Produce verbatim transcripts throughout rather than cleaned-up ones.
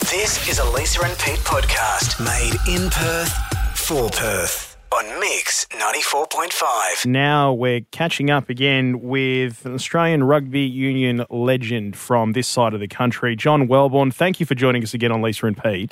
This is a Lisa and Pete podcast made in Perth for Perth on Mix ninety-four point five. Now we're catching up again with an Australian rugby union legend from this side of the country, John Welborn. Thank you for joining us again on Lisa and Pete.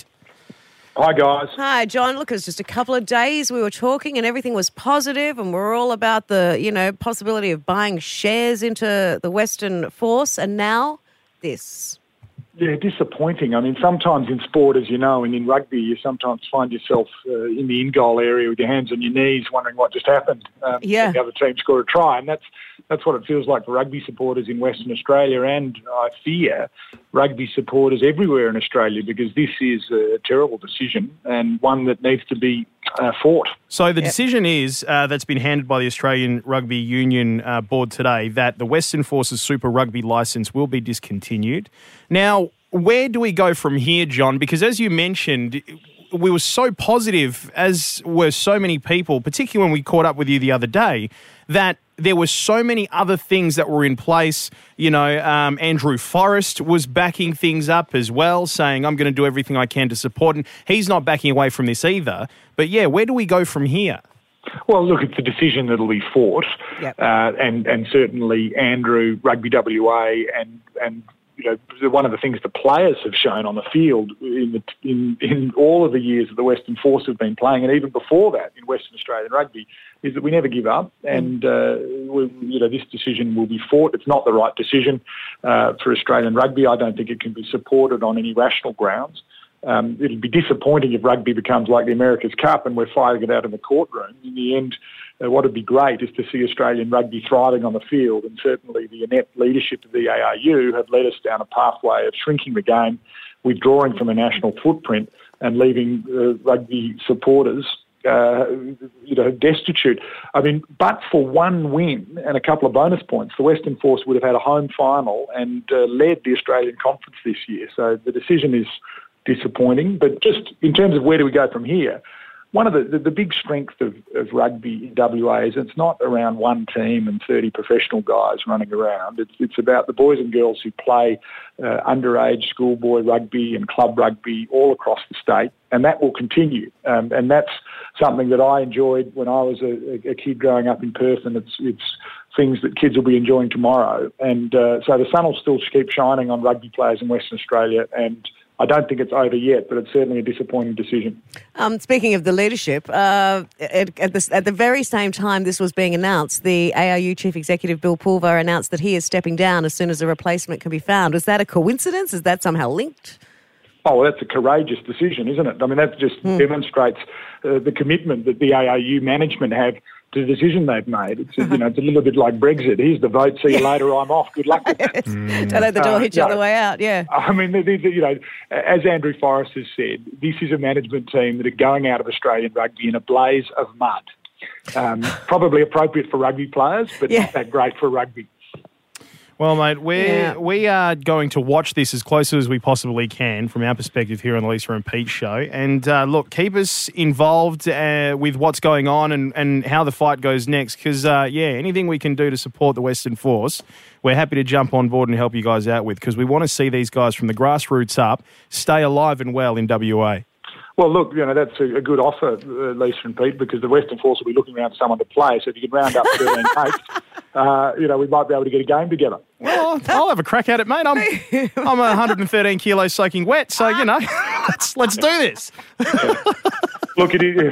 Hi, guys. Hi, John. Look, it was just a couple of days we were talking and everything was positive and we're all about the, you know, possibility of buying shares into the Western Force, and now this. Yeah, disappointing. I mean, sometimes in sport, as you know, and in rugby, you sometimes find yourself uh, in the in-goal area with your hands on your knees wondering what just happened. Um, Yeah. The other team scored a try, and that's that's what it feels like for rugby supporters in Western Australia, and I fear rugby supporters everywhere in Australia, because this is a terrible decision and one that needs to be uh, fought. So the decision is, uh, that's been handed by the Australian Rugby Union uh, Board today, that the Western Forces Super Rugby licence will be discontinued. Now, where do we go from here, John? Because as you mentioned, we were so positive, as were so many people, particularly when we caught up with you the other day, that there were so many other things that were in place. You know, um, Andrew Forrest was backing things up as well, saying, I'm going to do everything I can to support, and he's not backing away from this either. But yeah, where do we go from here? Well, look, it's a decision that'll be fought, Yep. uh, and and certainly Andrew, Rugby W A, and and you know, one of the things the players have shown on the field in the, in in all of the years that the Western Force have been playing, and even before that in Western Australian rugby, is that we never give up, and uh, we, you know, this decision will be fought. It's not the right decision uh, for Australian rugby. I don't think it can be supported on any rational grounds. Um, it'd be disappointing if rugby becomes like the America's Cup and we're fighting it out in the courtroom. In the end, uh, what would be great is to see Australian rugby thriving on the field, and certainly the inept leadership of the A R U have led us down a pathway of shrinking the game, withdrawing from a national footprint and leaving uh, rugby supporters uh, you know, destitute. I mean, but for one win and a couple of bonus points, the Western Force would have had a home final and uh, led the Australian Conference this year. So the decision is disappointing. But just in terms of where do we go from here, one of the, the, the big strengths of, of rugby in W A is it's not around one team and thirty professional guys running around. It's, it's about the boys and girls who play uh, underage schoolboy rugby and club rugby all across the state, and that will continue. Um, and that's something that I enjoyed when I was a, a kid growing up in Perth, and it's, it's things that kids will be enjoying tomorrow. And uh, so the sun will still keep shining on rugby players in Western Australia, and I don't think it's over yet, but it's certainly a disappointing decision. Um, speaking of the leadership, uh, at, at, the, at the very same time this was being announced, the A R U Chief Executive Bill Pulver announced that he is stepping down as soon as a replacement can be found. Was that a coincidence? Is that somehow linked? Oh, well, that's a courageous decision, isn't it? I mean, that just mm. demonstrates uh, the commitment that the A R U management have to the decision they've made. It's, you know, it's a little bit like Brexit. Here's the vote, see you later, I'm off. Good luck with that. Mm. Don't let the door uh, hit you on the way out, yeah. I mean, you know, as Andrew Forrest has said, this is a management team that are going out of Australian rugby in a blaze of mud. Um, probably appropriate for rugby players, but yeah. not that great for rugby. Well, mate, we're, yeah. we are going to watch this as closely as we possibly can from our perspective here on the Lisa and Pete show. And, uh, look, keep us involved uh, with what's going on and, and how the fight goes next because, uh, yeah, anything we can do to support the Western Force, we're happy to jump on board and help you guys out with because we want to see these guys from the grassroots up stay alive and well in W A. Well, look, you know, that's a, a good offer, uh, Lisa and Pete, because the Western Force will be looking around for someone to play. So if you could round up thirteen mates, uh, you know, we might be able to get a game together. Well, I'll have a crack at it, mate. I'm I'm one hundred thirteen kilos soaking wet, so, you know, let's let's do this. Yeah. Look, it is.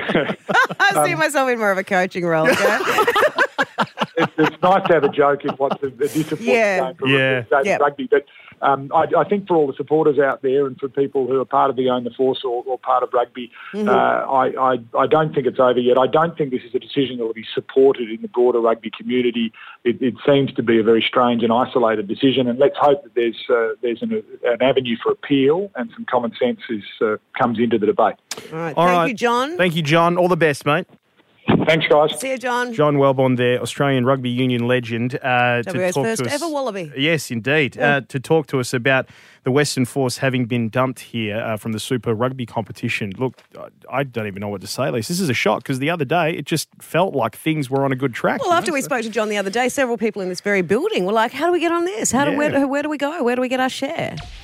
I see um, myself in more of a coaching role, okay? it's, it's nice to have a joke in what's a, a disappointing yeah. game for yeah. rugby, yep. rugby. But um, I, I think for all the supporters out there and for people who are part of the Own the Force or, or part of rugby, mm-hmm. uh, I, I, I don't think it's over yet. I don't think this is a decision that will be supported in the broader rugby community. It, it seems to be a very strange and isolated decision, and let's hope that there's uh, there's an, an avenue for appeal and some common sense is, uh, comes into the debate. All right. All Thank right. you, John. Thank you, John. All the best, mate. Thanks, guys. See you, John. John Welborn there, Australian Rugby Union legend. Uh, to W A's talk first to us, ever Wallaby. Yes, indeed. Yeah. Uh, to talk to us about the Western Force having been dumped here uh, from the Super Rugby competition. Look, I don't even know what to say, Lisa. This is a shock because the other day it just felt like things were on a good track. Well, after know? we spoke to John the other day, several people in this very building were like, how do we get on this? How do, Yeah. where, where do we go? Where do we get our share?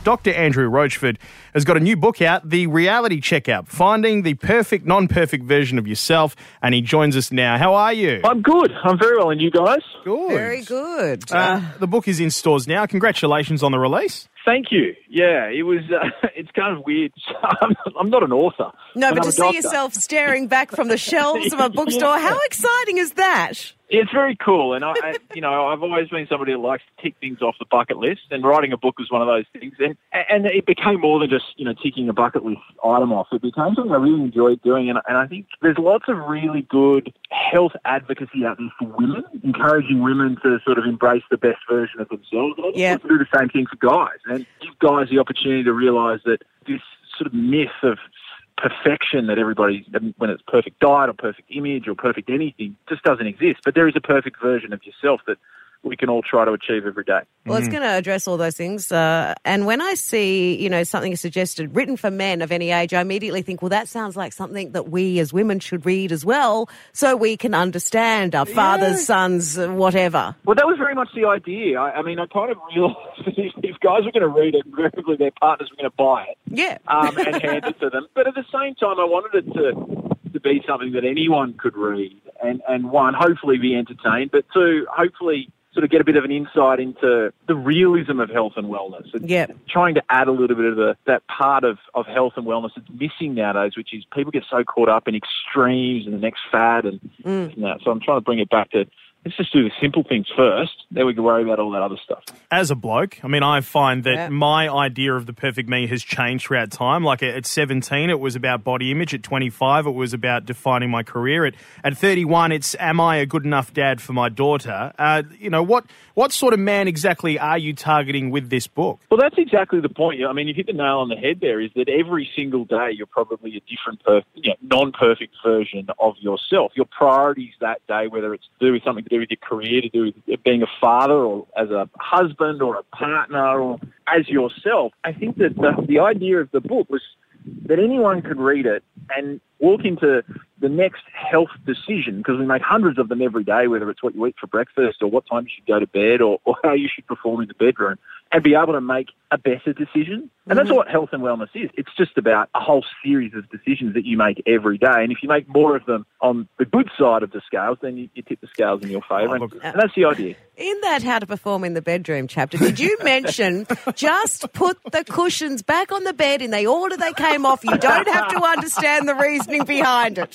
Doctor Andrew Rochford has got a new book out, The Reality Checkup, Finding the Perfect Non-Perfect Version of Yourself, and he joins us now. How are you? I'm good. I'm very well. And you guys? Good. Very good. Uh, the book is in stores now. Congratulations on the release. Thank you. Yeah, it was. Uh, it's kind of weird. I'm, I'm not an author. no, but I'm to a see doctor. yourself staring back from the shelves of a bookstore, how exciting is that? It's very cool, and I, I, you know, I've always been somebody that likes to tick things off the bucket list, and writing a book was one of those things. And and it became more than just, you know, ticking a bucket list item off. It became something I really enjoyed doing, and, and I think there's lots of really good health advocacy out there for women, encouraging women to sort of embrace the best version of themselves. And I Yeah. want to do the same thing for guys, and give guys the opportunity to realise that this sort of myth of perfection that everybody, when it's perfect diet or perfect image or perfect anything, just doesn't exist. But there is a perfect version of yourself that we can all try to achieve every day. Well, it's going to address all those things. Uh, and when I see, you know, something suggested written for men of any age, I immediately think, well, that sounds like something that we as women should read as well, so we can understand our fathers, Yeah. sons, whatever. Well, that was very much the idea. I, I mean, I kind of realised that if, if guys were going to read it, invariably their partners were going to buy it Yeah. um, and hand it to them. But at the same time, I wanted it to to be something that anyone could read and, and one, hopefully be entertained, but two, hopefully sort of get a bit of an insight into the realism of health and wellness. And Yep. trying to add a little bit of the, that part of, of health and wellness that's missing nowadays, which is people get so caught up in extremes and the next fad. And Mm. you know, so I'm trying to bring it back to, let's just do the simple things first, then we can worry about all that other stuff. As a bloke, I mean, I find that Yeah. my idea of the perfect me has changed throughout time. Like at seventeen, it was about body image. At twenty-five, it was about defining my career. At at thirty-one, it's am I a good enough dad for my daughter? Uh, you know, what what sort of man exactly are you targeting with this book? Well, that's exactly the point. I mean, you hit the nail on the head there, is that every single day you're probably a different, per- you know, non-perfect version of yourself. Your priorities that day, whether it's to do with something to do with your career, to do with being a father or as a husband or a partner or as yourself. I think that the, the idea of the book was that anyone could read it and walk into the next health decision, because we make hundreds of them every day, whether it's what you eat for breakfast or what time you should go to bed or, or how you should perform in the bedroom, and be able to make a better decision. And that's what health and wellness is. It's just about a whole series of decisions that you make every day. And if you make more of them on the good side of the scales, then you, you tip the scales in your favour. Oh, and, look. and that's the idea. In that How to Perform in the Bedroom chapter, did you mention just put the cushions back on the bed in the order they came off? You don't have to understand the reasoning behind it.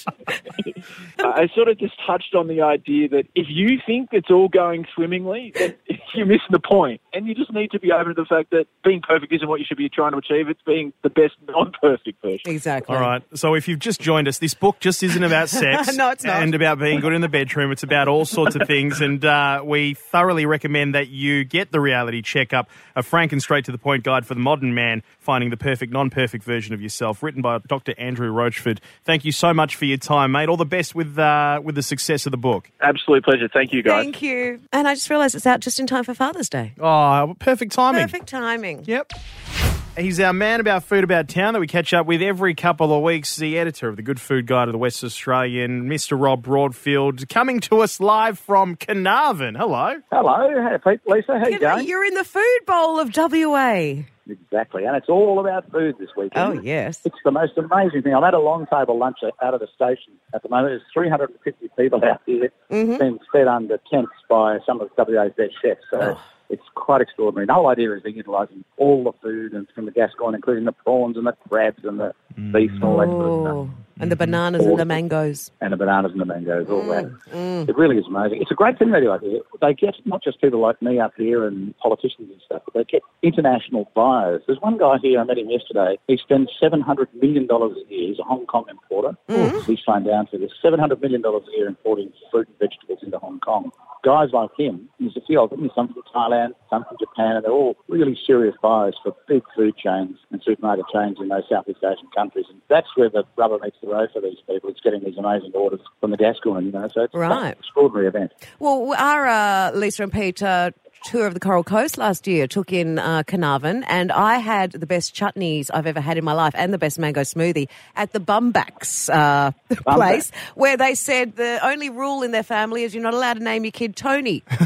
I sort of just touched on the idea that if you think it's all going swimmingly, then you're missing the point. And you just need to be open to the fact that being perfect isn't what you should be trying to achieve. It's being the best non-perfect version. Exactly. All right. So if you've just joined us, this book just isn't about sex. No, it's not. And about being good in the bedroom. It's about all sorts of things. And uh, we thoroughly recommend that you get the Reality Checkup, a frank and straight to the point guide for the modern man, finding the perfect, non-perfect version of yourself, written by Doctor Andrew Rochford. Thank you so much for your time, mate. All the best with uh, with the success of the book. Absolute pleasure. Thank you, guys. Thank you. And I just realised it's out just in time for Father's Day. Oh, perfect timing. Perfect timing. Yep. He's our man about food about town that we catch up with every couple of weeks, the editor of the Good Food Guide of the West Australian, Mister Rob Broadfield, coming to us live from Carnarvon. Hello. Hello, hey Pete, Lisa, how you going? You're in the food bowl of W A. Exactly, and it's all about food this weekend. Oh, yes. It's the most amazing thing. I'm at a long table lunch out of the station at the moment. There's three hundred fifty people out here Mm-hmm. being fed under tents by some of W A's best chefs. So Oh. it's quite extraordinary. The whole idea is they're utilising all the food and from the Gascoyne, including the prawns and the crabs and the beef and all that sort of Oh, stuff. and the bananas and the mangoes. And the bananas and the mangoes, all that. Mm. It really is amazing. It's a great thing they do out here. They get not just people like me up here and politicians and stuff, but they get international buyers. There's one guy here, I met him yesterday, he spends seven hundred million dollars a year. He's a Hong Kong importer. He's flown down to this seven hundred million dollars a year importing fruit and vegetables into Hong Kong. Guys like him, there's a few of them, some from Thailand, some from Japan, and they're all really serious buyers for big food chains and supermarket chains in those Southeast Asian countries. And that's where the rubber meets the road for these people. It's getting these amazing orders from the Gascoyne, you know, so it's Right. an extraordinary event. Well, our uh, Lisa and Pete uh, tour of the Coral Coast last year took in uh, Carnarvon, and I had the best chutneys I've ever had in my life and the best mango smoothie at the Bumbacks uh, place, where they said the only rule in their family is you're not allowed to name your kid Tony.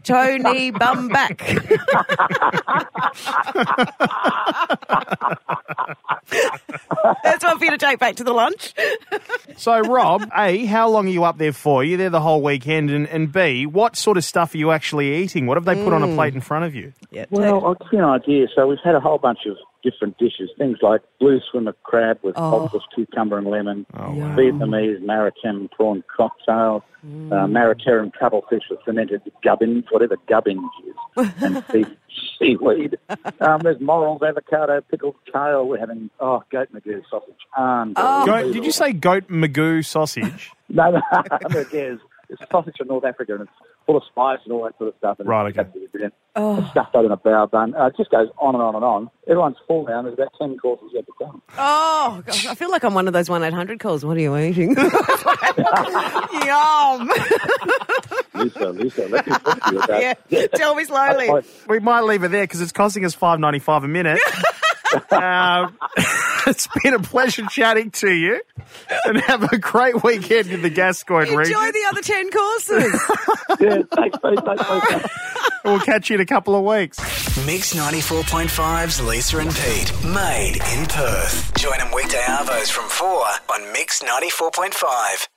Tony Bumback. That's one for you to take back to the lunch. So, Rob, A, how long are you up there for? You're there the whole weekend. And, and B, what sort of stuff are you actually eating? What have they put on a plate in front of you? Yeah, Well, I'll give you an idea. So we've had a whole bunch of different dishes, things like blue swimmer crab with Oh. pulseless cucumber and lemon, Oh, wow. Vietnamese maritime prawn cocktail, uh, maritime cuttlefish with fermented gubbins, whatever gubbins is, and beef seaweed. Um, there's morels, avocado, pickled kale. We're having, oh, goat magoo sausage. Unbelievable. Goat, did you say goat magoo sausage? No, no, no, yes. It's sausage from North Africa and it's full of spice and all that sort of stuff. And Right, it's okay. absolutely brilliant. It's stuffed out in a bao bun. Uh, it just goes on and on and on. Everyone's full now and there's about ten courses yet to come. Oh, gosh, I feel like I'm one of those one eight hundred calls. What are you eating? Yum. Lisa, Lisa, let me talk to you about Yeah, tell me slowly. I- We might leave it there because it's costing us five ninety-five a minute. um, it's been a pleasure chatting to you, and have a great weekend in the Gascoyne region. Enjoy the other ten courses. Yeah, thanks, mate, thanks, mate. We'll catch you in a couple of weeks. Mix ninety-four point five's Lisa and Pete, made in Perth. Join them weekday arvos from four on Mix ninety-four point five.